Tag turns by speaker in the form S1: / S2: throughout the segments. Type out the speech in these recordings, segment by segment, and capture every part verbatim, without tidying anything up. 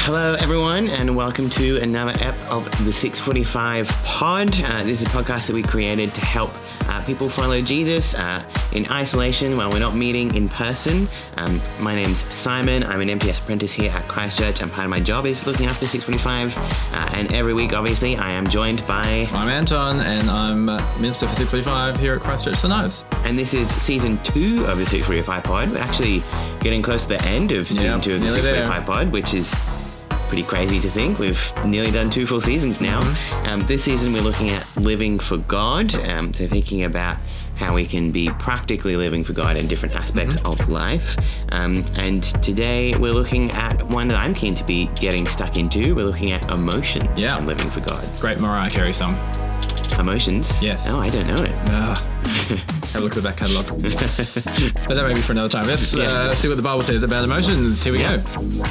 S1: Hello, everyone, and welcome to another ep of the six forty-five Pod. Uh, this is a podcast that we created to help uh, people follow Jesus uh, in isolation while we're not meeting in person. Um, my name's Simon. I'm an M P S apprentice here at Christchurch, and part of my job is looking after six forty-five. Uh, and every week, obviously, I am joined by...
S2: I'm Anton, and I'm uh, Minister for six forty-five here at Christchurch Saint Ives.
S1: And this is season two of the six forty-five Pod. We're actually getting close to the end of season
S2: Yep,
S1: two of the
S2: nearly
S1: six forty-five
S2: there.
S1: Pod, which is pretty crazy to think. We've nearly done two full seasons now. Mm-hmm. Um, this season we're looking at living for God, um, so thinking about how we can be practically living for God in different aspects mm-hmm. of life. Um, and today we're looking at one that I'm keen to be getting stuck into. We're looking at emotions
S2: Yeah.
S1: and living for God.
S2: Great Mariah Carey song.
S1: Emotions?
S2: Yes.
S1: Oh, I don't know it.
S2: Uh, have a look at that catalogue. But that may be for another time. Let's
S1: Yeah.
S2: uh, see what the Bible says about emotions. Here we
S1: Yeah.
S2: go.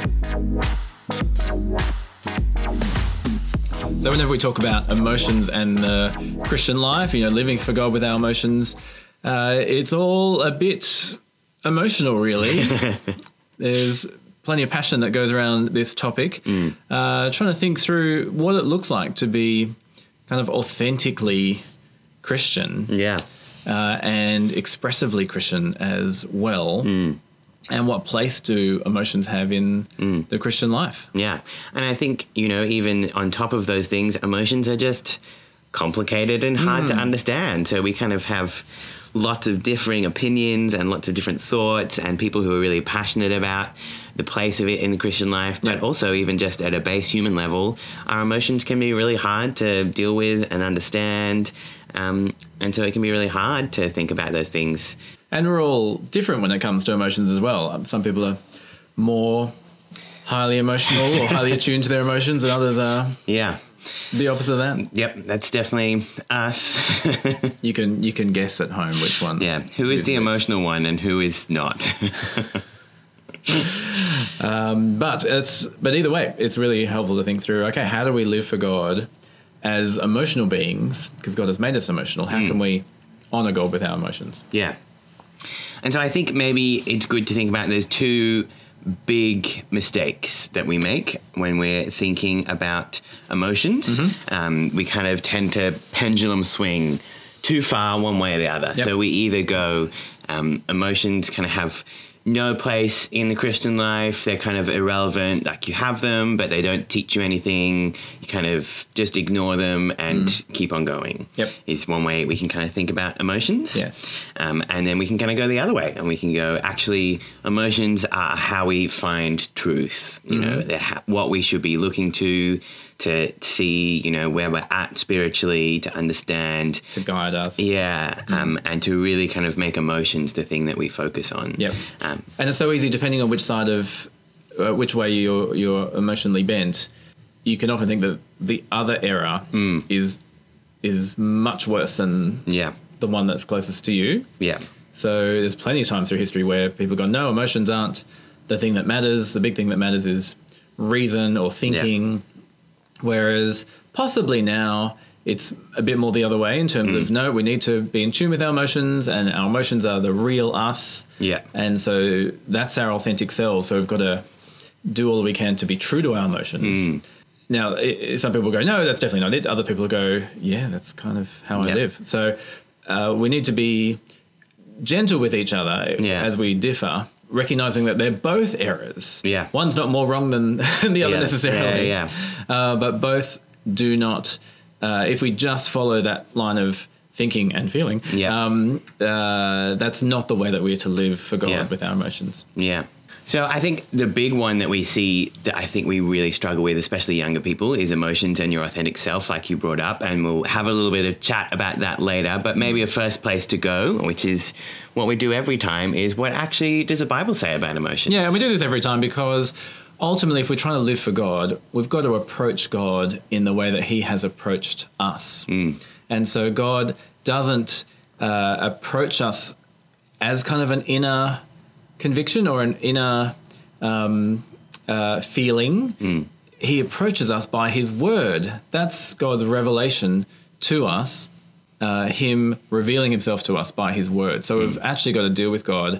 S2: So whenever we talk about emotions and the Christian life, you know, living for God with our emotions, uh, it's all a bit emotional, really. There's plenty of passion that goes around this topic. Mm. Uh, trying to think through what it looks like to be kind of authentically Christian.
S1: Yeah.
S2: Uh, and expressively Christian as well. Mm. And what place do emotions have in mm. the Christian life?
S1: Yeah. And I think, you know, even on top of those things, emotions are just complicated and hard mm. to understand. So we kind of have lots of differing opinions and lots of different thoughts and people who are really passionate about the place of it in the Christian life. But yeah. also even just at a base human level, our emotions can be really hard to deal with and understand. Um, and so it can be really hard to think about those things.
S2: And we're all different when it comes to emotions as well. Um, some people are more highly emotional or highly attuned to their emotions, and others are
S1: yeah.
S2: the opposite of that.
S1: Yep, that's definitely us.
S2: You can you can guess at home which one.
S1: Yeah, who is the which. emotional one and who is not?
S2: um, but it's but either way, it's really helpful to think through. Okay, how do we live for God as emotional beings? Because God has made us emotional. How mm. can we honor God with our emotions?
S1: Yeah. And so I think maybe it's good to think about there's two big mistakes that we make when we're thinking about emotions. Mm-hmm. Um, we kind of tend to pendulum swing too far one way or the other. Yep. So we either go, um, emotions kind of have no place in the Christian life. They're kind of irrelevant. Like you have them, but they don't teach you anything. You kind of just ignore them and mm. keep on going.
S2: Yep.
S1: Is one way we can kind of think about emotions.
S2: Yes.
S1: Um, and then we can kind of go the other way and we can go, actually, emotions are how we find truth. You mm-hmm. know, they're ha- what we should be looking to, to see, you know, where we're at spiritually, to understand.
S2: To guide us.
S1: Yeah. Mm. Um, and to really kind of make emotions the thing that we focus on.
S2: Yep.
S1: Um,
S2: and it's so easy, depending on which side of, uh, which way you're, you're emotionally bent, you can often think that the other error mm. is is much worse than
S1: yeah.
S2: the one that's closest to you.
S1: Yeah.
S2: So there's plenty of times through history where people go, no, emotions aren't the thing that matters. The big thing that matters is reason or thinking. Yeah. Whereas possibly now it's a bit more the other way in terms mm. of, no, we need to be in tune with our emotions and our emotions are the real us.
S1: Yeah.
S2: And so that's our authentic selves. So we've got to do all we can to be true to our emotions. Mm. Now, it, some people go, no, that's definitely not it. Other people go, yeah, that's kind of how I
S1: yep.
S2: live. So uh, we need to be gentle with each other
S1: yeah.
S2: as we differ, recognizing that they're both errors.
S1: Yeah.
S2: One's not more wrong than, than the other
S1: yeah.
S2: necessarily.
S1: Yeah, yeah.
S2: Uh, but both do not, uh, if we just follow that line of thinking and feeling,
S1: yeah.
S2: um, uh, that's not the way that we are to live for God
S1: yeah.
S2: with our emotions.
S1: Yeah. So I think the big one that we see that I think we really struggle with, especially younger people, is emotions and your authentic self, like you brought up. And we'll have a little bit of chat about that later. But maybe a first place to go, which is what we do every time, is what actually does the Bible say about emotions?
S2: Yeah, and we do this every time because ultimately, if we're trying to live for God, we've got to approach God in the way that he has approached us. Mm. And so God doesn't uh, approach us as kind of an inner conviction or an inner um, uh, feeling. Mm. He approaches us by his word. That's God's revelation to us, uh, him revealing himself to us by his word. So mm. we've actually got to deal with God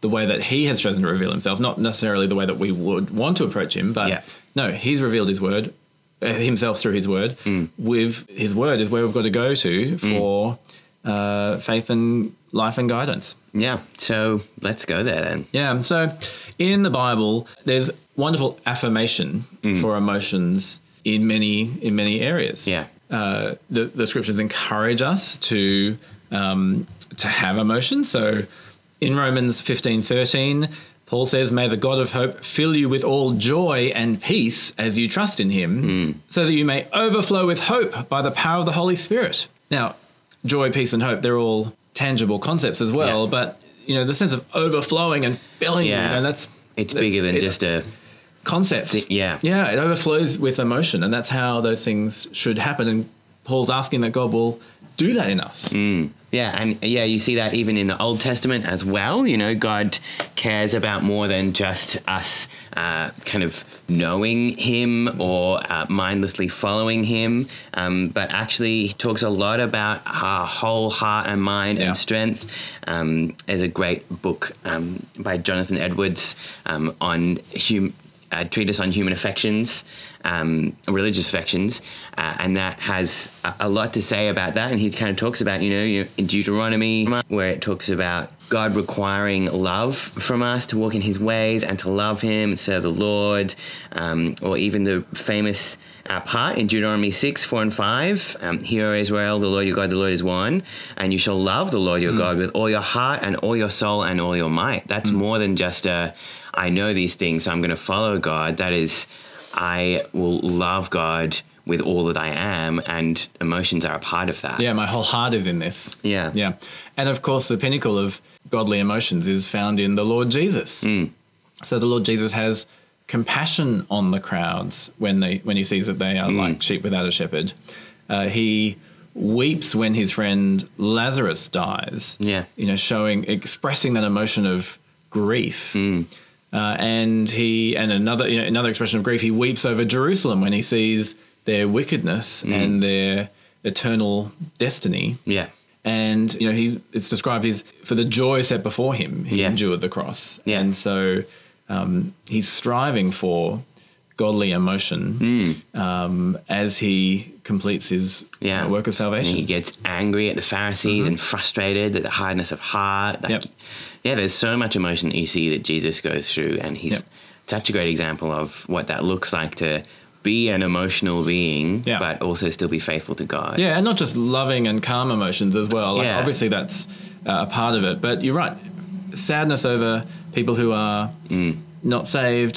S2: the way that he has chosen to reveal himself, not necessarily the way that we would want to approach him, but
S1: Yeah.
S2: no, he's revealed his word, uh, himself through his word.
S1: Mm.
S2: With his word is where we've got to go to for mm. uh, faith and life and guidance.
S1: Yeah. So let's go there then.
S2: Yeah. So in the Bible, there's wonderful affirmation
S1: Mm.
S2: for emotions in many in many areas.
S1: Yeah.
S2: Uh, the the scriptures encourage us to um, to have emotions. So in Romans fifteen thirteen, Paul says, "May the God of hope fill you with all joy and peace as you trust in him,
S1: Mm.
S2: so that you may overflow with hope by the power of the Holy Spirit." Now, joy, peace, and hope, they're all tangible concepts as well,
S1: Yeah.
S2: but you know, the sense of overflowing and filling,
S1: Yeah.
S2: you know, that's
S1: It's
S2: that's-
S1: bigger than
S2: it-
S1: just a
S2: concept.
S1: yeah.
S2: Yeah, it overflows with emotion, and that's how those things should happen. And Paul's asking that God will do that in us.
S1: Mm. Yeah, and yeah, you see that even in the Old Testament as well. You know, God cares about more than just us uh, kind of knowing him or uh, mindlessly following him, um, but actually he talks a lot about our whole heart and mind
S2: Yeah.
S1: and strength. Um, there's a great book um, by Jonathan Edwards um, on hum- a treatise on human affections, um, religious affections, uh, and that has a, a lot to say about that. And he kind of talks about, you know, you, in Deuteronomy, where it talks about God requiring love from us to walk in his ways and to love him, serve the Lord, um, or even the famous uh, part in Deuteronomy six, four and five, um, Hear, O Israel, the Lord your God, the Lord is one, and you shall love the Lord your mm. God with all your heart and all your soul and all your might. That's mm. more than just a, I know these things, so I'm going to follow God. That is, I will love God with all that I am, and emotions are a part of that.
S2: Yeah, my whole heart is in this.
S1: Yeah.
S2: Yeah. And of course, the pinnacle of godly emotions is found in the Lord Jesus.
S1: Mm.
S2: So the Lord Jesus has compassion on the crowds when they when he sees that they are mm. like sheep without a shepherd. Uh, he weeps when his friend Lazarus dies.
S1: Yeah.
S2: You know, showing, expressing that emotion of grief.
S1: Mm.
S2: Uh, and he, and another, you know, another expression of grief, he weeps over Jerusalem when he sees their wickedness mm. and their eternal destiny.
S1: Yeah.
S2: And, you know, he, it's described as for the joy set before him, he
S1: yeah.
S2: endured the cross.
S1: Yeah.
S2: And so um, he's striving for godly emotion mm. um, as he completes his
S1: yeah.
S2: uh, work of salvation.
S1: And he gets angry at the Pharisees mm-hmm. and frustrated at the hardness of heart. Like,
S2: yep.
S1: Yeah, there's so much emotion that you see that Jesus goes through, and he's yep. such a great example of what that looks like to be an emotional being, yeah. but also still be faithful to God.
S2: Yeah, and not just loving and calm emotions as well. Like,
S1: yeah.
S2: obviously that's uh, a part of it, but you're right. Sadness over people who are mm. not saved,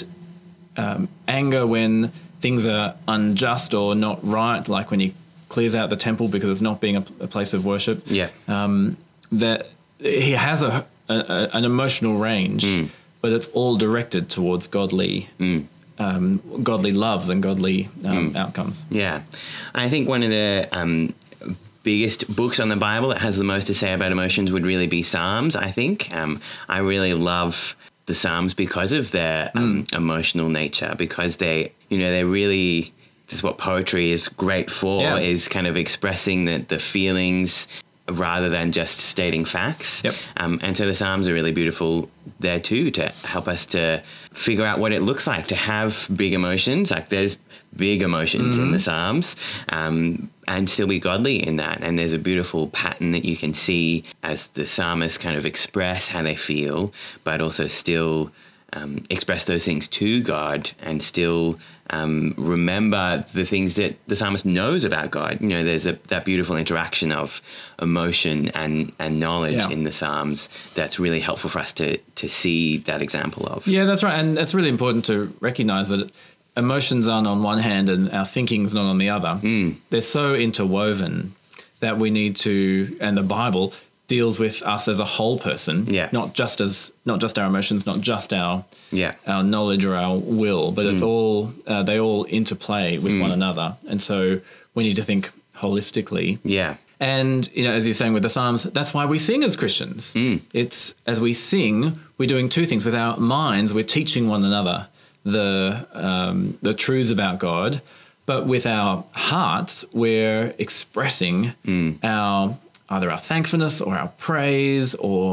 S2: um, anger when things are unjust or not right, like when he clears out the temple because it's not being a, a place of worship.
S1: Yeah,
S2: um, that he has a, a, a an emotional range, mm. but it's all directed towards godly. Mm. Um, godly loves and godly um, mm. outcomes.
S1: Yeah. I think one of the um, biggest books on the Bible that has the most to say about emotions would really be Psalms, I think. Um, I really love the Psalms because of their um, mm. emotional nature, because they, you know, they really, this is what poetry is great for, yeah. is kind of expressing the, the feelings rather than just stating facts.
S2: Yep.
S1: Um, and so the Psalms are really beautiful there too, to help us to figure out what it looks like to have big emotions. Like there's big emotions mm-hmm. in the Psalms, um, and still be godly in that. And there's a beautiful pattern that you can see as the psalmists kind of express how they feel, but also still um, express those things to God and still Um, remember the things that the psalmist knows about God. You know, there's a, that beautiful interaction of emotion and, and knowledge
S2: yeah.
S1: in the Psalms that's really helpful for us to to see that example of.
S2: Yeah, that's right. And it's really important to recognize that emotions aren't on one hand and our thinking's not on the other.
S1: Mm.
S2: They're so interwoven that we need to, and the Bible deals with us as a whole person,
S1: yeah.
S2: not just as not just our emotions, not just our
S1: yeah.
S2: our knowledge or our will, but mm. it's all uh, they all interplay with mm. one another, and so we need to think holistically.
S1: Yeah,
S2: and you know, as you're saying with the Psalms, that's why we sing as Christians.
S1: Mm.
S2: It's as we sing, we're doing two things with our minds. We're teaching one another the um, the truths about God, but with our hearts, we're expressing mm. our either our thankfulness or our praise or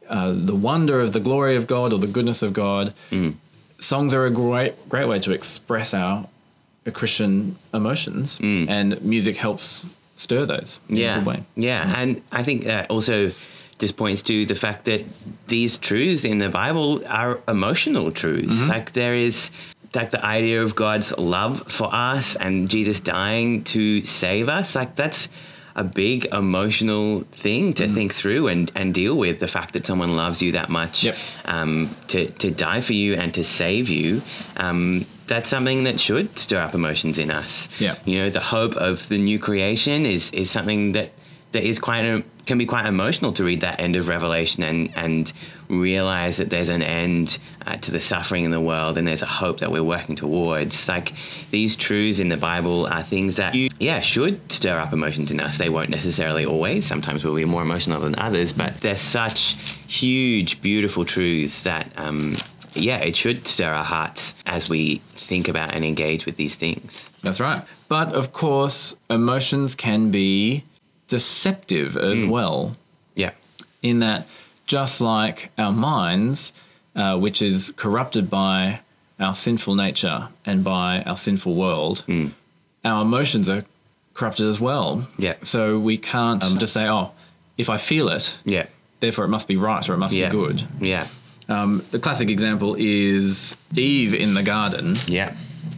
S2: uh, the wonder of the glory of God or the goodness of God. Mm. Songs are a great great way to express our uh, Christian emotions, mm. and music helps stir those in
S1: yeah.
S2: a good way.
S1: Yeah, mm. and I think that also just points to the fact that these truths in the Bible are emotional truths. Mm-hmm. Like there is like the idea of God's love for us and Jesus dying to save us. Like that's a big emotional thing to mm. think through and, and deal with, the fact that someone loves you that much,
S2: yep.
S1: um, to, to die for you and to save you. Um, that's something that should stir up emotions in us.
S2: Yeah.
S1: You know, the hope of the new creation is, is something that, that is quite a, can be quite emotional to read that end of Revelation and, and realize that there's an end uh, to the suffering in the world and there's a hope that we're working towards. Like these truths in the Bible are things that, you, yeah, should stir up emotions in us. They won't necessarily always. Sometimes we'll be more emotional than others, but they're such huge, beautiful truths that, um, yeah, it should stir our hearts as we think about and engage with these things.
S2: That's right. But of course, emotions can be deceptive as mm. well.
S1: Yeah.
S2: In that, just like our minds, uh, which is corrupted by our sinful nature and by our sinful world, mm. our emotions are corrupted as well.
S1: Yeah.
S2: So we can't um, just say, oh, if I feel it,
S1: yeah,
S2: therefore it must be right or it must
S1: yeah.
S2: be good.
S1: Yeah.
S2: Um, the classic example is Eve in the garden.
S1: Yeah.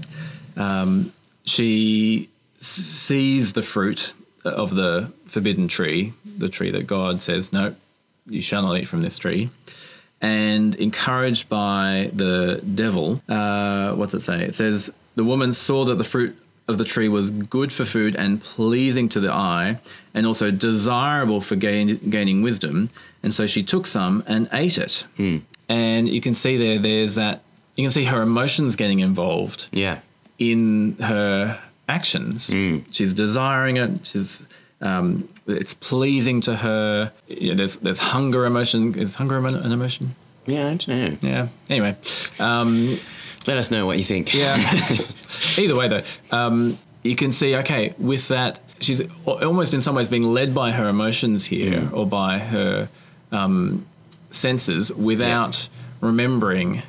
S2: Um, she s- sees the fruit of the forbidden tree, the tree that God says, no, you shall not eat from this tree. And encouraged by the devil, uh, what's it say? It says, the woman saw that the fruit of the tree was good for food and pleasing to the eye, and also desirable for gain, gaining wisdom. And so she took some and ate it. Mm. And you can see there, there's that, you can see her emotions getting involved
S1: yeah.
S2: in her actions. Mm. She's desiring it. She's, um, it's pleasing to her. You know, there's there's hunger emotion. Is hunger an emotion?
S1: Yeah, I don't know.
S2: Yeah. Anyway, um,
S1: let us know what you think.
S2: Yeah. Either way, though, um, you can see. Okay, with that, she's almost in some ways being led by her emotions here, mm. or by her um, senses, without yeah. remembering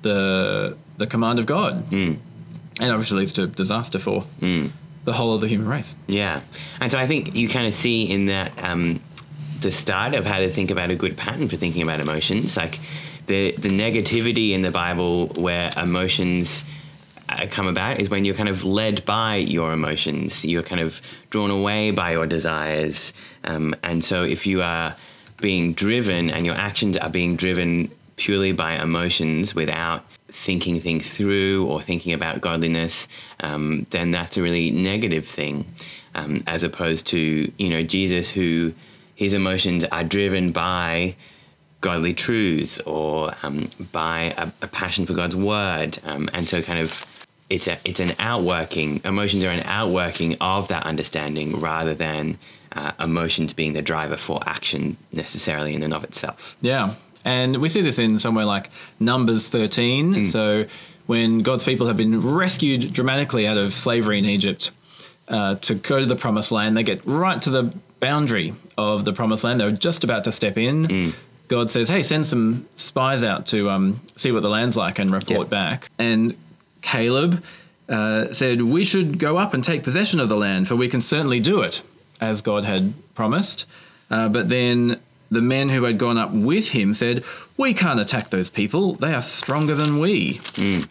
S2: the the command of God. Mm. And obviously leads to disaster for mm. the whole of the human race.
S1: Yeah. And so I think you kind of see in that um, the start of how to think about a good pattern for thinking about emotions. Like the, the negativity in the Bible where emotions uh, come about is when you're kind of led by your emotions. You're kind of drawn away by your desires. Um, and so if you are being driven and your actions are being driven purely by emotions without thinking things through or thinking about godliness, um, then that's a really negative thing, um, as opposed to, you know, Jesus, who his emotions are driven by godly truths or um, by a, a passion for God's word. Um, and so kind of it's a, it's an outworking, emotions are an outworking of that understanding rather than uh, emotions being the driver for action necessarily in and of itself.
S2: Yeah. And we see this in somewhere like Numbers thirteen. Mm. So when God's people have been rescued dramatically out of slavery in Egypt uh, to go to the Promised Land, they get right to the boundary of the Promised Land. They're just about to step in. Mm. God says, hey, send some spies out to um, see what the land's like and report yep. back. And Caleb uh, said, we should go up and take possession of the land, for we can certainly do it, as God had promised. Uh, but then the men who had gone up with him said, we can't attack those people. They are stronger than we. Mm.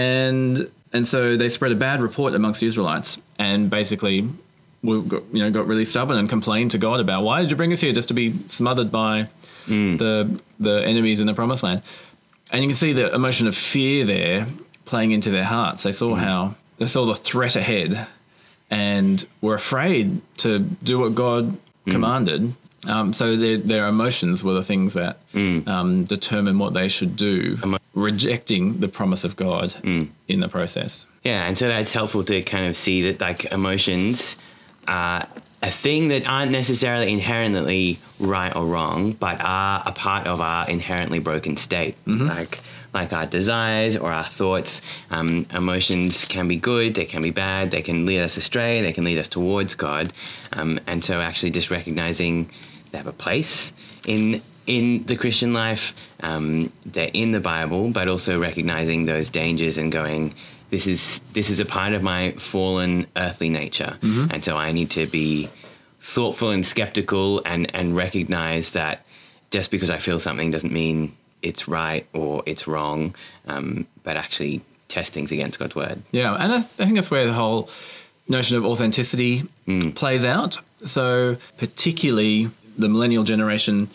S2: And and so they spread a bad report amongst the Israelites and basically we got, you know, got really stubborn and complained to God about, why did you bring us here just to be smothered by mm. the the enemies in the Promised Land? And you can see the emotion of fear there playing into their hearts. They saw mm. how they saw the threat ahead and were afraid to do what God mm. commanded. Um, so their, their emotions were the things that mm. um, determine what they should do, Emo- rejecting the promise of God mm. in the process.
S1: Yeah, and so that's helpful to kind of see that like emotions are a thing that aren't necessarily inherently right or wrong, but are a part of our inherently broken state. Mm-hmm. Like like our desires or our thoughts, um, emotions can be good, they can be bad, they can lead us astray, they can lead us towards God. Um, and so actually just recognizing they have a place in in the Christian life. Um, they're in the Bible, but also recognizing those dangers and going, this is this is a part of my fallen earthly nature. Mm-hmm. And so I need to be thoughtful and skeptical and, and recognize that just because I feel something doesn't mean it's right or it's wrong, um, but actually test things against God's word.
S2: Yeah, and I, I think that's where the whole notion of authenticity mm. plays out. So particularly the millennial generation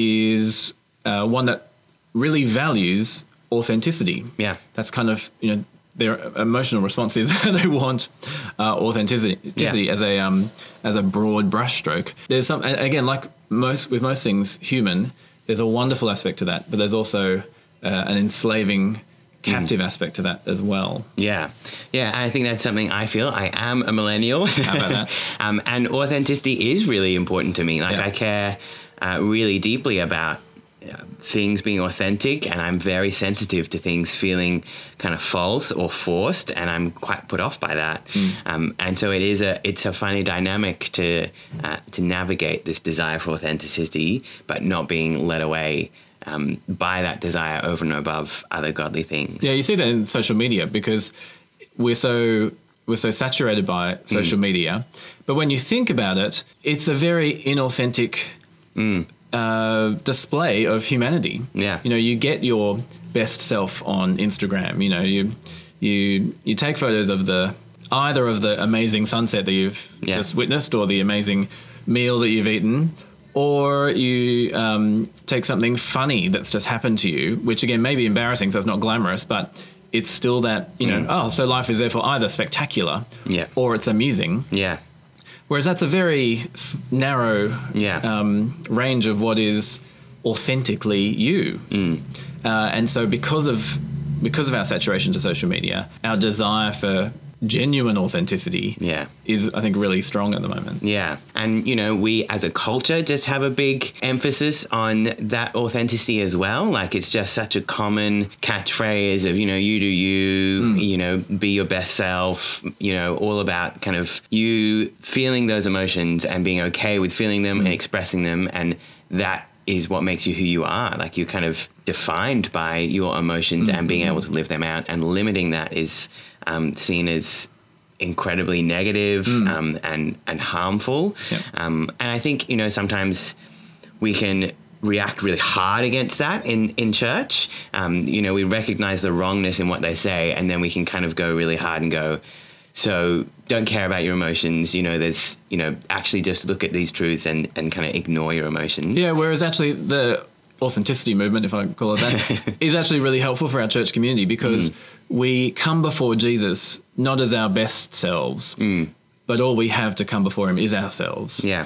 S2: is uh, one that really values authenticity.
S1: Yeah.
S2: That's kind of, you know, their emotional response is they want uh, authenticity, yeah. as a um, as a broad brushstroke. There's some, again, like most with most things human, there's a wonderful aspect to that, but there's also uh, an enslaving, captive mm. aspect to that as well.
S1: Yeah. Yeah, I think that's something I feel. I am a millennial.
S2: How about that?
S1: um, and authenticity is really important to me. Like yeah. I care uh, really deeply about uh, things being authentic, and I'm very sensitive to things feeling kind of false or forced, and I'm quite put off by that. Mm. Um, and so it is a it's a funny dynamic to uh, to navigate this desire for authenticity, but not being led away Um, by that desire over and above other godly things.
S2: Yeah, you see that in social media because we're so we're so saturated by social mm. media. But when you think about it, it's a very inauthentic mm. uh, display of humanity.
S1: Yeah,
S2: you know, you get your best self on Instagram. You know, you you you take photos of the either of the amazing sunset that you've yeah. just witnessed, or the amazing meal that you've eaten. Or you um, take something funny that's just happened to you, which again may be embarrassing, so it's not glamorous, but it's still that, you know, mm. oh, so life is therefore either spectacular
S1: yeah.
S2: or it's amusing.
S1: Yeah.
S2: Whereas that's a very narrow
S1: yeah.
S2: um, range of what is authentically you.
S1: Mm.
S2: Uh, and so because of because of our saturation to social media, our desire for genuine authenticity
S1: yeah.
S2: is, I think, really strong at the moment.
S1: Yeah. And, you know, we as a culture just have a big emphasis on that authenticity as well. Like it's just such a common catchphrase of, you know, you do you, mm. you know, be your best self, you know, all about kind of you feeling those emotions and being okay with feeling them mm. and expressing them. And that is what makes you who you are. Like you're kind of defined by your emotions mm-hmm. and being able to live them out, and limiting that is um, seen as incredibly negative mm. um, and, and harmful.
S2: Yeah.
S1: Um, and I think, you know, sometimes we can react really hard against that in, in church. Um, you know, we recognize the wrongness in what they say, and then we can kind of go really hard and go, so don't care about your emotions. You know, there's, you know, actually just look at these truths and, and kind of ignore your emotions.
S2: Yeah, whereas actually the authenticity movement, if I call it that, is actually really helpful for our church community because mm. we come before Jesus not as our best selves,
S1: mm.
S2: but all we have to come before him is ourselves.
S1: Yeah.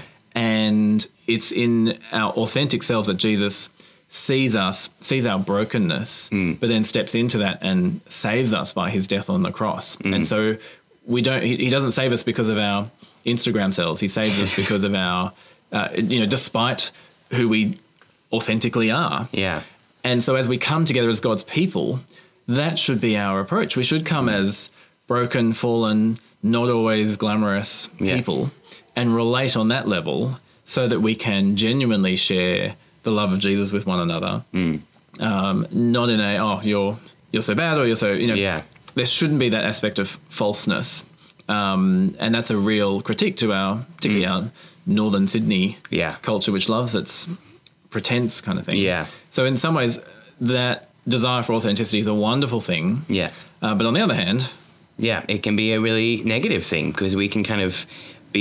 S2: And it's in our authentic selves that Jesus sees us, sees our brokenness,
S1: mm.
S2: but then steps into that and saves us by his death on the cross.
S1: Mm.
S2: And so we don't, he, he doesn't save us because of our Instagram selves. He saves us because of our, uh, you know, despite who we authentically are.
S1: Yeah.
S2: And so as we come together as God's people, that should be our approach. We should come mm. as broken, fallen, not always glamorous
S1: yeah.
S2: people and relate on that level so that we can genuinely share the love of Jesus with one another.
S1: Mm.
S2: Um, not in a, oh, you're you're so bad or you're so, you know,
S1: yeah.
S2: there shouldn't be that aspect of falseness. Um, and that's a real critique to our, particularly mm. our northern Sydney
S1: yeah.
S2: culture, which loves its pretense kind of thing.
S1: Yeah.
S2: So in some ways, that desire for authenticity is a wonderful thing.
S1: Yeah.
S2: Uh, but on the other hand...
S1: Yeah, it can be a really negative thing because we can kind of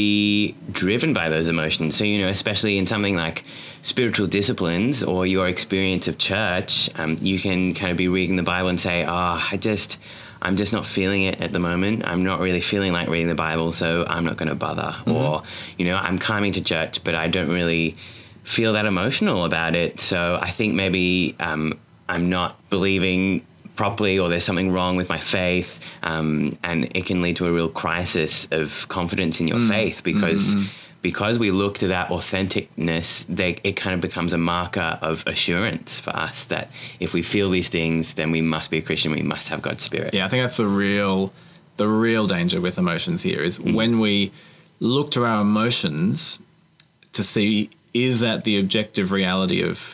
S1: be driven by those emotions. So, you know, especially in something like spiritual disciplines or your experience of church, um, you can kind of be reading the Bible and say, oh, I just, I'm just not feeling it at the moment. I'm not really feeling like reading the Bible, so I'm not going to bother. Mm-hmm. Or, you know, I'm coming to church, but I don't really feel that emotional about it. So I think maybe um, I'm not believing properly, or there's something wrong with my faith, um, and it can lead to a real crisis of confidence in your mm. faith because mm-hmm. because we look to that authenticness, they, it kind of becomes a marker of assurance for us that if we feel these things, then we must be a Christian, we must have God's Spirit.
S2: Yeah, I think that's the real the real danger with emotions here is mm. when we look to our emotions to see, is that the objective reality of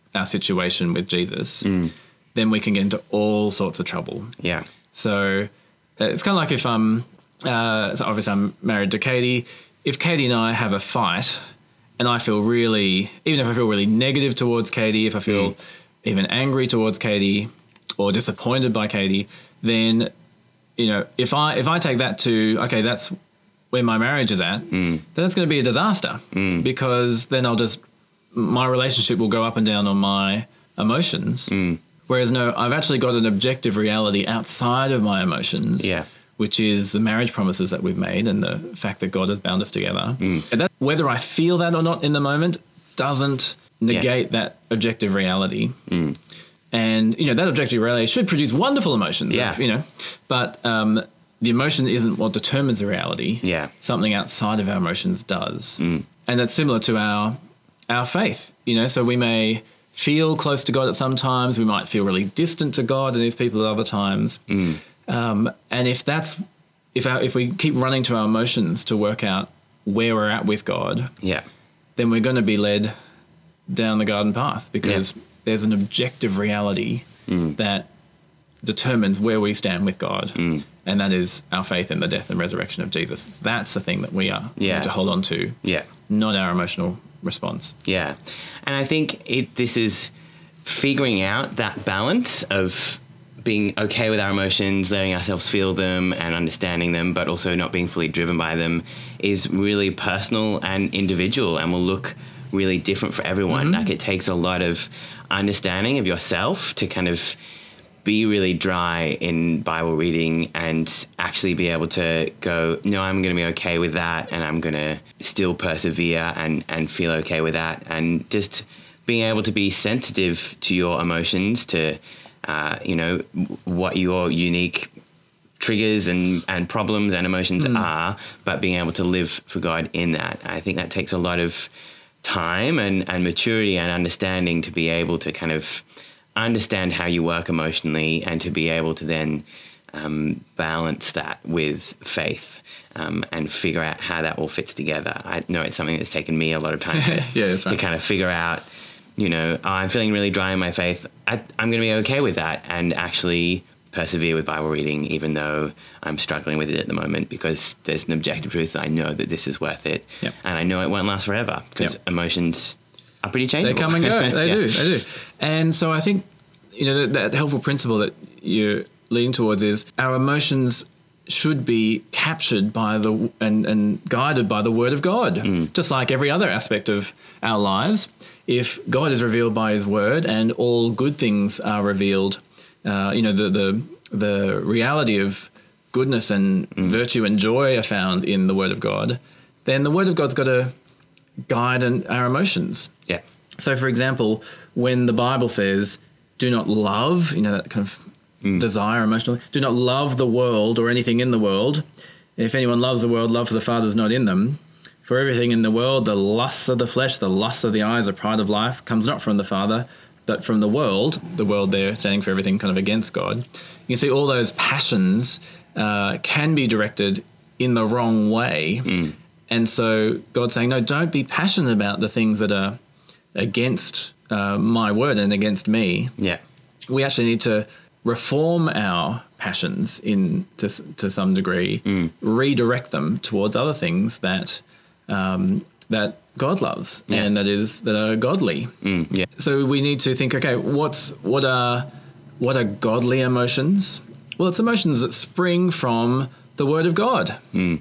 S2: our situation with Jesus, mm. then we can get into all sorts of trouble.
S1: Yeah.
S2: So it's kind of like if I'm, uh, so obviously I'm married to Katie. If Katie and I have a fight and I feel really, even if I feel really negative towards Katie, if I feel mm. even angry towards Katie or disappointed by Katie, then, you know, if I if I take that to, okay, that's where my marriage is at, mm. then that's going to be a disaster mm. because then I'll just, my relationship will go up and down on my emotions. Mm. Whereas no, I've actually got an objective reality outside of my emotions,
S1: yeah.
S2: which is the marriage promises that we've made and the fact that God has bound us together. Mm. And that, whether I feel that or not in the moment doesn't negate yeah. that objective reality. Mm. And, you know, that objective reality should produce wonderful emotions,
S1: yeah.
S2: if, you know, but um, the emotion isn't what determines the reality.
S1: Yeah.
S2: Something outside of our emotions does. Mm. And that's similar to our our faith, you know, so we may feel close to God at some times, we might feel really distant to God and his people at other times. Mm. Um, and if that's, if our, if we keep running to our emotions to work out where we're at with God,
S1: yeah,
S2: then we're going to be led down the garden path because yeah. there's an objective reality mm. that determines where we stand with God. Mm. And that is our faith in the death and resurrection of Jesus. That's the thing that we are
S1: yeah.
S2: need to hold on to,
S1: yeah.
S2: not our emotional response.
S1: Yeah. And I think it, this is figuring out that balance of being okay with our emotions, letting ourselves feel them and understanding them, but also not being fully driven by them is really personal and individual and will look really different for everyone. Mm-hmm. Like it takes a lot of understanding of yourself to kind of be really dry in Bible reading and actually be able to go, no, I'm going to be okay with that and I'm going to still persevere and, and feel okay with that. And just being able to be sensitive to your emotions, to, uh, you know, what your unique triggers and, and problems and emotions mm. are, but being able to live for God in that. I think that takes a lot of time and, and maturity and understanding to be able to kind of understand how you work emotionally and to be able to then um, balance that with faith um, and figure out how that all fits together. I know it's something that's taken me a lot of time to,
S2: yeah,
S1: to kind of figure out, you know, oh, I'm feeling really dry in my faith. I, I'm going to be okay with that and actually persevere with Bible reading, even though I'm struggling with it at the moment, because there's an objective truth that I know that this is worth it.
S2: Yep.
S1: And I know it won't last forever because yep. emotions are pretty changeable.
S2: They come and go. They
S1: yeah.
S2: do. They do. And so I think, you know, that, that helpful principle that you're leaning towards is our emotions should be captured by the and, and guided by the Word of God, mm. just like every other aspect of our lives. If God is revealed by his Word and all good things are revealed, uh, you know, the, the, the reality of goodness and mm. virtue and joy are found in the Word of God, then the Word of God's got to guide an, our emotions.
S1: Yeah.
S2: So, for example, when the Bible says, do not love, you know, that kind of mm. desire emotionally, do not love the world or anything in the world. If anyone loves the world, love for the Father is not in them. For everything in the world, the lusts of the flesh, the lusts of the eyes, the pride of life, comes not from the Father, but from the world. The world there standing for everything kind of against God. You can see all those passions uh, can be directed in the wrong way. Mm. And so God's saying, no, don't be passionate about the things that are against uh, my word and against me.
S1: Yeah.
S2: We actually need to reform our passions in to, to some degree, mm. redirect them towards other things that um, that God loves yeah. and that is that are godly.
S1: Mm. Yeah.
S2: So we need to think, okay, what's what are what are godly emotions? Well, it's emotions that spring from the Word of God. Mm.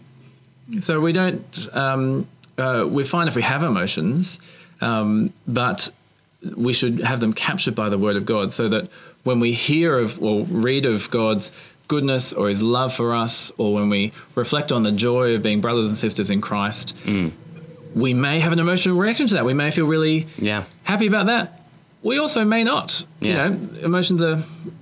S2: So we don't, um, uh, we're fine if we have emotions, um, but we should have them captured by the Word of God so that when we hear of or read of God's goodness or his love for us, or when we reflect on the joy of being brothers and sisters in Christ, mm. we may have an emotional reaction to that. We may feel really
S1: yeah.
S2: happy about that. We also may not.
S1: Yeah.
S2: You know, emotions are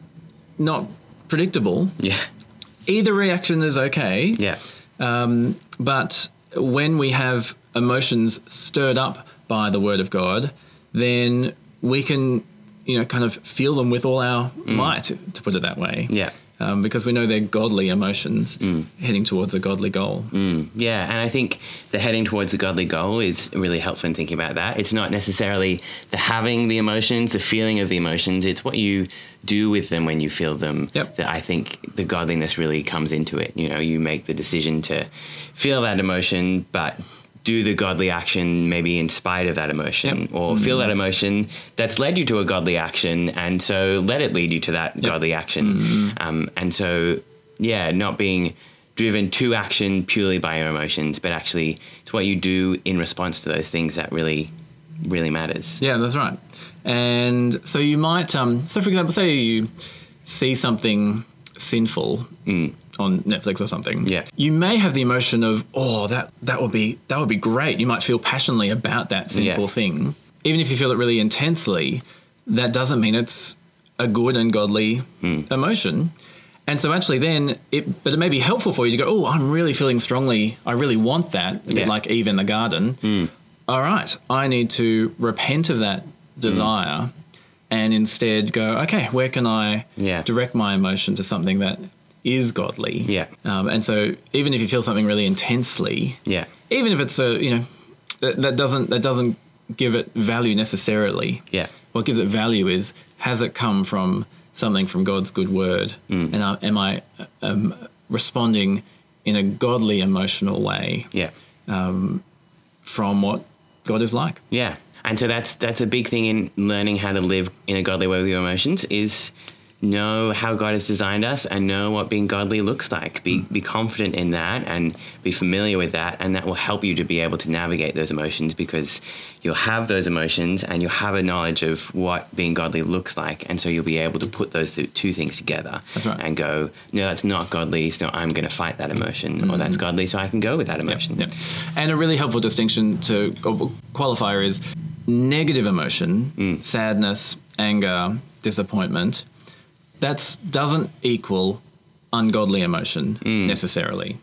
S2: not predictable.
S1: Yeah.
S2: Either reaction is okay.
S1: Yeah.
S2: Um, but when we have emotions stirred up by the Word of God, then we can, you know, kind of feel them with all our mm. might, to put it that way.
S1: Yeah.
S2: um, because we know they're godly emotions
S1: Mm.
S2: heading towards a godly goal.
S1: Mm, yeah, and I think the heading towards a godly goal is really helpful in thinking about that. It's not necessarily the having the emotions, the feeling of the emotions. It's what you do with them when you feel them.
S2: Yep.
S1: That I think the godliness really comes into it. You know, you make the decision to feel that emotion, but do the godly action maybe in spite of that emotion,
S2: Yep.
S1: or feel that emotion that's led you to a godly action, and so let it lead you to that
S2: Yep.
S1: godly action.
S2: Mm-hmm.
S1: Um, and so, yeah, not being driven to action purely by your emotions, but actually it's what you do in response to those things that really, really matters.
S2: Yeah, that's right. And so you might, um, so for example, say you see something sinful
S1: Mm.
S2: on Netflix or something.
S1: Yeah.
S2: You may have the emotion of, oh, that that would be that would be great. You might feel passionately about that sinful
S1: Yeah.
S2: thing. Even if you feel it really intensely, that doesn't mean it's a good and godly
S1: Mm.
S2: emotion. And so actually then, it, but it may be helpful for you to go, oh, I'm really feeling strongly, I really want that, a bit
S1: Yeah.
S2: like Eve in the garden.
S1: Mm.
S2: All right, I need to repent of that desire and instead go, okay, where can I
S1: Yeah.
S2: direct my emotion to something that is godly?
S1: Yeah.
S2: Um, and so even if you feel something really intensely,
S1: Yeah.
S2: even if it's a, you know, that, that doesn't that doesn't give it value necessarily.
S1: Yeah.
S2: What gives it value is, has it come from something from God's good word?
S1: Mm.
S2: And uh, am I um, responding in a godly emotional way
S1: Yeah.
S2: from what God is like?
S1: Yeah. And so that's that's a big thing in learning how to live in a godly way with your emotions, is know how God has designed us and know what being godly looks like. Be be confident in that and be familiar with that, and that will help you to be able to navigate those emotions, because you'll have those emotions and you'll have a knowledge of what being godly looks like, and so you'll be able to put those th- two things together.
S2: That's right.
S1: And go, no, that's not godly, so I'm going to fight that emotion, mm-hmm. or that's godly, so I can go with that emotion.
S2: Yep. And a really helpful distinction to or qualifier is negative emotion,
S1: Mm.
S2: sadness, anger, disappointment. That doesn't equal ungodly emotion
S1: Mm.
S2: necessarily.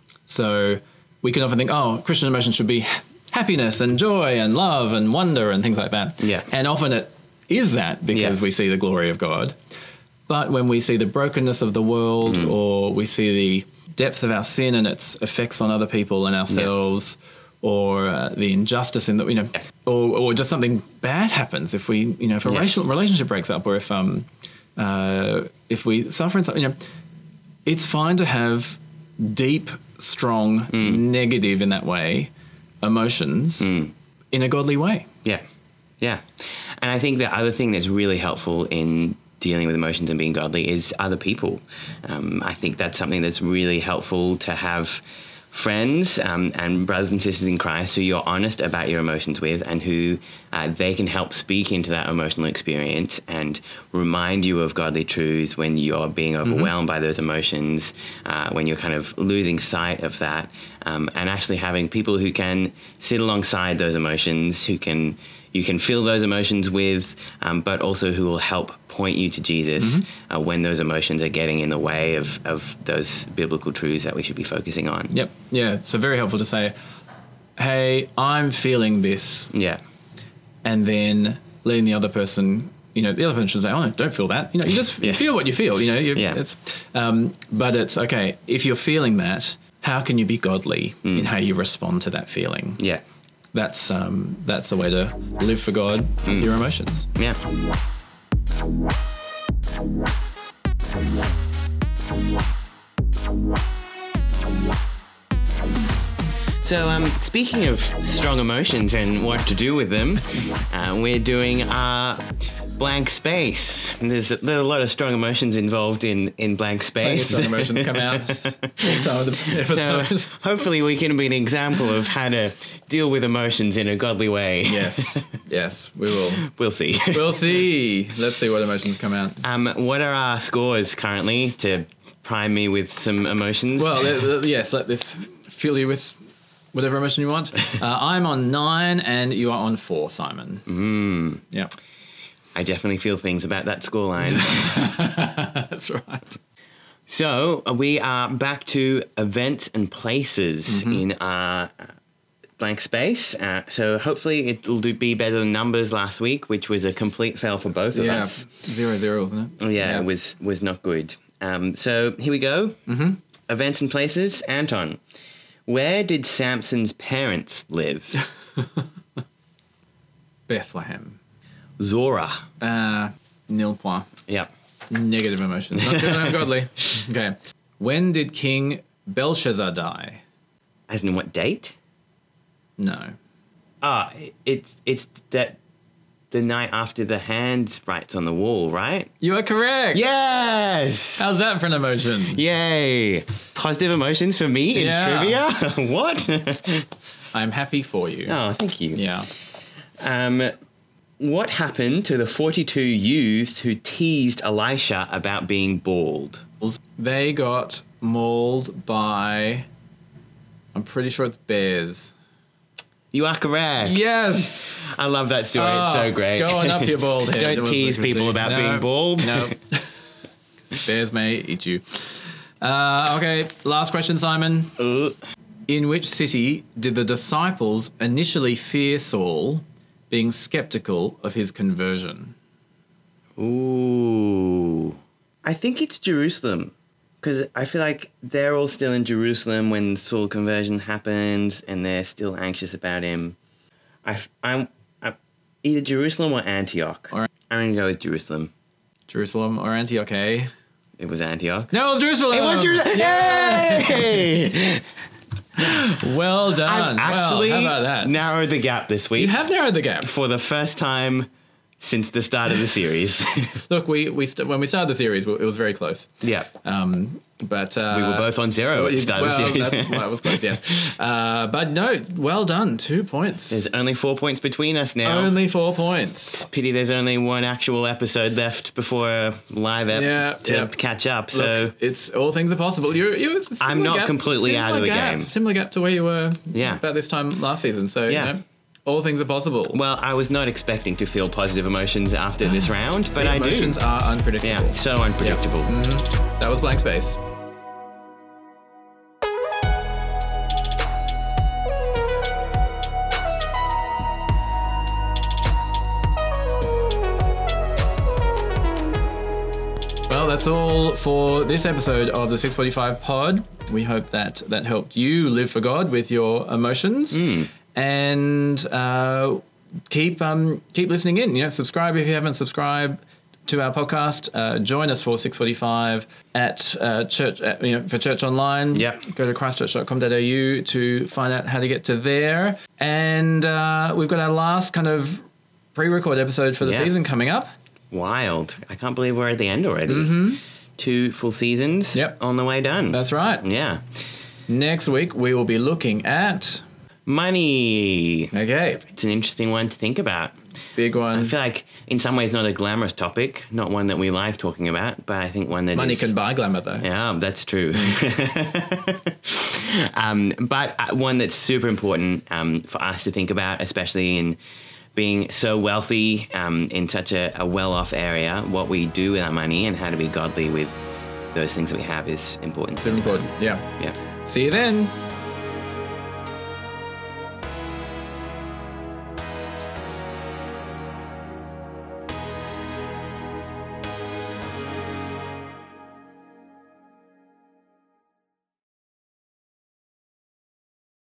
S2: So we can often think, oh, Christian emotion should be happiness and joy and love and wonder and things like that.
S1: Yeah.
S2: And often it is that because
S1: Yeah.
S2: we see the glory of God. But when we see the brokenness of the world,
S1: Mm.
S2: or we see the depth of our sin and its effects on other people and ourselves, or uh, the injustice in the, you know,
S1: Yeah.
S2: or, or just something bad happens, if we, you know, if a
S1: Yeah.
S2: racial relationship breaks up, or if um, uh, if we suffer in something, you know, it's fine to have deep, strong,
S1: Mm.
S2: negative in that way emotions
S1: Mm.
S2: in a godly way.
S1: Yeah. Yeah. And I think the other thing that's really helpful in dealing with emotions and being godly is other people. Um, I think that's something that's really helpful to have friends um, and brothers and sisters in Christ who you're honest about your emotions with, and who uh, they can help speak into that emotional experience and remind you of godly truths when you're being overwhelmed by those emotions, uh, when you're kind of losing sight of that, um, and actually having people who can sit alongside those emotions, who can you can feel those emotions with, um, but also who will help point you to Jesus uh, when those emotions are getting in the way of, of those biblical truths that we should be focusing on.
S2: Yep. Yeah. So very helpful to say, hey, I'm feeling this.
S1: Yeah.
S2: And then letting the other person, you know, the other person should say, oh, don't feel that. You know, you just
S1: Yeah.
S2: you feel what you feel, you know. You,
S1: Yeah.
S2: It's, um, but it's, okay, if you're feeling that, how can you be godly in how you respond to that feeling?
S1: Yeah.
S2: That's um, that's the way to live for God with your emotions.
S1: Yeah. So, um, speaking of strong emotions and what to do with them, uh, we're doing our blank space. And there's a, there's a lot of strong emotions involved in, in blank space.
S2: Strong emotions come out each time of the
S1: So
S2: episode.
S1: hopefully we can be an example of how to deal with emotions in a godly way.
S2: Yes, yes, we will.
S1: We'll see.
S2: We'll see. Let's see what emotions come out.
S1: Um, what are our scores currently to prime me with some emotions?
S2: Well, let, let- yes, let this fill you with whatever emotion you want. Uh, I'm on nine and you are on four, Simon.
S1: Mm,
S2: Yeah,
S1: I definitely feel things about that scoreline.
S2: that's right.
S1: So uh, we are back to events and places
S2: Mm-hmm.
S1: in our uh, blank space. Uh, so hopefully it'll do, be better than numbers last week, which was a complete fail for both of
S2: Yeah,
S1: us.
S2: zero zero, wasn't it?
S1: Oh, yeah, it was was not good. Um, so here we go. Mm-hmm. Events and places. Anton, where did Samson's parents live?
S2: Bethlehem.
S1: Zora.
S2: Uh, nil point.
S1: Yep.
S2: Negative emotions. Not good, not godly. Okay. When did King Belshazzar die?
S1: As in what date?
S2: No.
S1: Ah, it's it's that the night after the hand writes on the wall, right?
S2: You are correct.
S1: Yes.
S2: How's that for an emotion?
S1: Yay! Positive emotions for me in
S2: Yeah.
S1: trivia. What?
S2: I'm happy for you.
S1: Oh, thank you.
S2: Yeah.
S1: Um, what happened to the forty-two youths who teased Elisha about being bald?
S2: They got mauled by, I'm pretty sure it's bears.
S1: You are correct.
S2: Yes.
S1: I love that story.
S2: Oh,
S1: it's so great.
S2: Go on up your bald head. It
S1: Don't
S2: was
S1: tease
S2: a
S1: people
S2: complete-
S1: about
S2: No,
S1: being bald.
S2: No. Bears may eat you. Uh, okay, last question, Simon.
S1: Uh,
S2: In which city did the disciples initially fear Saul, being skeptical of his conversion?
S1: Ooh. I think it's Jerusalem. Because I feel like they're all still in Jerusalem when Saul conversion happens and they're still anxious about him. I, I'm, I'm either Jerusalem or Antioch.
S2: Or-
S1: I'm going to go with Jerusalem.
S2: Jerusalem or Antioch? eh?
S1: It was Antioch.
S2: No, it was Jerusalem.
S1: It was Jerusalem. Yay!
S2: Well done.
S1: I've actually
S2: well, how about that?
S1: narrowed the gap this week
S2: You have narrowed the gap.
S1: for the first time since the start of the series.
S2: Look, we, we st- when we started the series, it was very close.
S1: Yeah.
S2: Um, but uh,
S1: We were both on zero at the start
S2: well,
S1: of the series.
S2: That's why it was close, yes. Uh, but no, well done. Two points.
S1: There's only four points between us now.
S2: Only four points.
S1: It's a pity there's only one actual episode left before a live ep
S2: Yeah,
S1: to
S2: yeah.
S1: catch up. So
S2: Look, it's all things are possible. You're, you're
S1: I'm not
S2: gap,
S1: completely out of the
S2: gap,
S1: game.
S2: Similar gap to where you were
S1: Yeah.
S2: about this time last season. So,
S1: Yeah.
S2: you know, all things are possible.
S1: well, I was not expecting to feel positive emotions after this round, but
S2: The
S1: I
S2: emotions
S1: do.
S2: are unpredictable.
S1: Yeah, so unpredictable.
S2: That was blank space. Well, that's all for this episode of the six forty-five pod. We hope that that helped you live for God with your emotions, and uh, keep um, keep listening in. You know, subscribe if you haven't subscribed to our podcast. Uh, join us for six forty-five at uh, church. Uh, you know, for Church Online.
S1: Yep.
S2: Go to christchurch dot com dot a u to find out how to get to there. And uh, we've got our last kind of pre-record episode for the
S1: Yeah.
S2: season coming up.
S1: Wild. I can't believe we're at the end already. Mm-hmm. Two full seasons
S2: Yep.
S1: on the way done.
S2: That's right.
S1: yeah.
S2: Next week we will be looking at.
S1: Money.
S2: Okay,
S1: It's an interesting one to think about.
S2: big one.
S1: I feel like in some ways not a glamorous topic, not one that we like talking about, but I think one that
S2: Money
S1: is-
S2: can buy glamour, though.
S1: Yeah, that's true. um, but uh, one that's super important um, for us to think about, especially in being so wealthy um, in such a, a well-off area, what we do with our money and how to be godly with those things that we have is important.
S2: Super important. Yeah.
S1: Yeah.
S2: See you then.